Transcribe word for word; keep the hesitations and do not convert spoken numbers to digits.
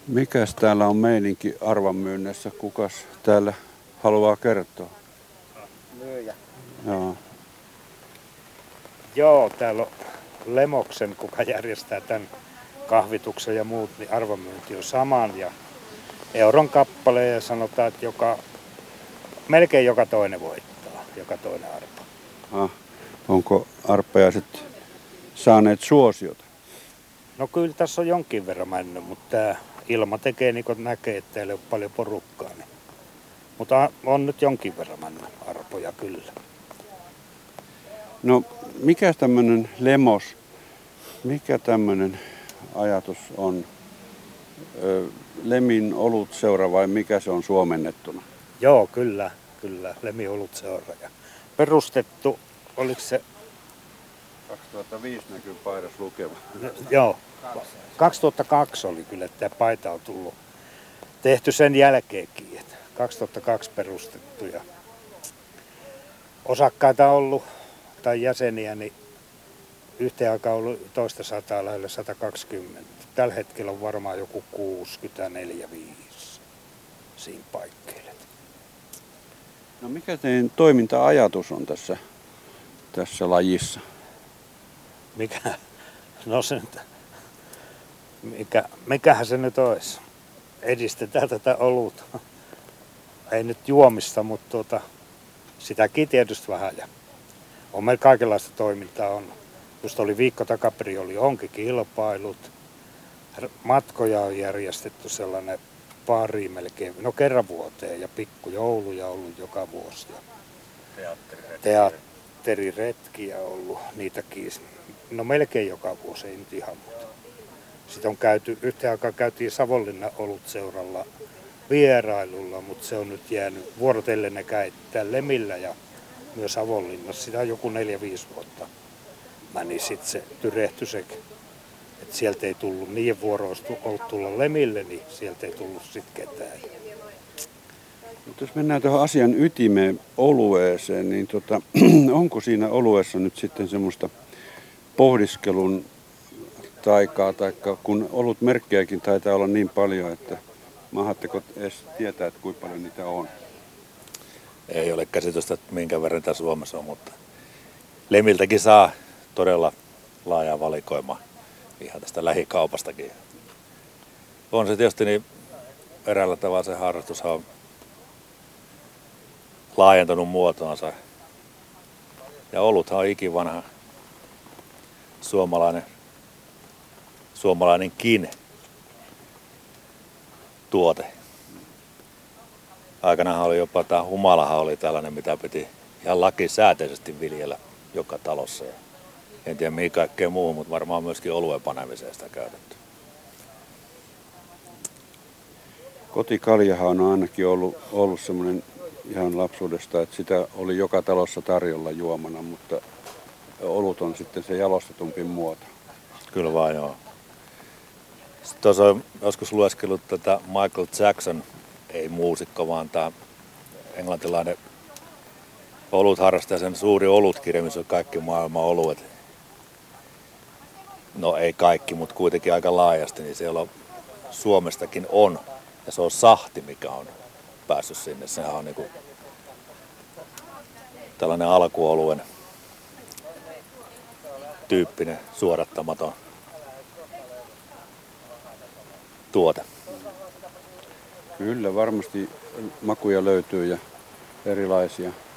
Mikäs täällä on meininki arvanmyynnissä? Kukas täällä haluaa kertoa? Myyjä. Joo. Joo, täällä on Lemoksen, kuka järjestää tämän kahvituksen ja muut, niin arvonmyynti on saman ja euron kappale ja sanotaan, että joka, melkein joka toinen voittaa, joka toinen arpa. Ah, onko arpajaiset saaneet suosiota? No kyllä tässä on jonkin verran mennyt, mutta tämä ilma tekee niin kuin näkee, että täällä ei ole paljon porukkaa. Niin. Mutta on nyt jonkin verran mennyt arpoja kyllä. No mikä tämmöinen Lemos, mikä tämmöinen ajatus on? Ö, Lemin olutseura vai mikä se on suomennettuna? Joo, kyllä, kyllä, Lemi olutseura. Perustettu, oliko se? kaksituhattaviisi näkyy paidassa lukeva. No, joo, kaksituhattakaksi oli kyllä, että tämä paita on tullut tehty sen jälkeenkin. Että kaksituhattakaksi perustettu ja osakkaita on ollut tai jäseniä, niin yhteen aikaan on ollut toista sataa lähellä sata kaksikymmentä. Tällä hetkellä on varmaan joku kuusikymmentäneljä viisi siinä paikkeilla. No mikä teidän toiminta-ajatus on tässä, tässä lajissa? Mikä, no se nyt, mikä, mikähän se nyt olisi? Edistetään tätä oluta. Ei nyt juomista, mutta tuota, sitäkin tietysti vähän. Ja on meillä kaikenlaista toimintaa. On. Just oli viikko takaperin, oli onkikilpailut. Matkoja on järjestetty sellainen pari melkein, no kerran vuoteen ja pikkujouluja on ollut joka vuosi. Teatteriretkiä on ollut niitäkin. No melkein joka vuosi, ei nyt ihan muuta. Sitten on käyty, yhteen aikaan käytiin Savonlinnan olutseuralla vierailulla, mutta se on nyt jäänyt vuorotellen ne käyttää Lemillä ja myös Savonlinnassa. Sitä on joku neljä viisi vuotta meni sitten se tyrehtyi sekin. Että sieltä ei tullut, niiden vuoroista ollut tulla Lemille, niin sieltä ei tullut sitten ketään. Mutta jos mennään tuohon asian ytimeen, olueeseen, niin tota, onko siinä olueessa nyt sitten semmoista pohdiskelun taikaa, tai kun olut merkkejäkin taitaa olla niin paljon, että mahatteko edes tietää, että kuinka paljon niitä on? Ei ole käsitystä, että minkä verran tässä Suomessa on, mutta Lemiltäkin saa todella laajaa valikoimaa ihan tästä lähikaupastakin. On se tietysti niin eräällä tavalla se harrastus on laajentanut muotoansa. Ja oluthan on ikivanha suomalainen, suomalainenkin tuote. Aikanaanhan oli jopa tämä humalahan oli tällainen, mitä piti ihan lakisääteisesti viljellä joka talossa. En tiedä mihin kaikkeen muuhun, mutta varmaan myöskin oluen panemiseen sitä käytetty. Kotikaljahan on ainakin ollut, ollut semmoinen ihan lapsuudesta, että sitä oli joka talossa tarjolla juomana, mutta olut on sitten se jalostetumpi muoto. Kyllä vaan, joo. Sitten tuossa on joskus lueskellut tätä Michael Jackson, ei muusikko, vaan tämä englantilainen olutharrastaja, sen suuri olutkirja, missä on kaikki maailman oluet. No ei kaikki, mutta kuitenkin aika laajasti, niin siellä on, Suomestakin on. Ja se on sahti, mikä on päässyt sinne. Sehän on niinku tällainen alkuoluen tyyppinen suodattamaton tuote. Kyllä, varmasti makuja löytyy ja erilaisia.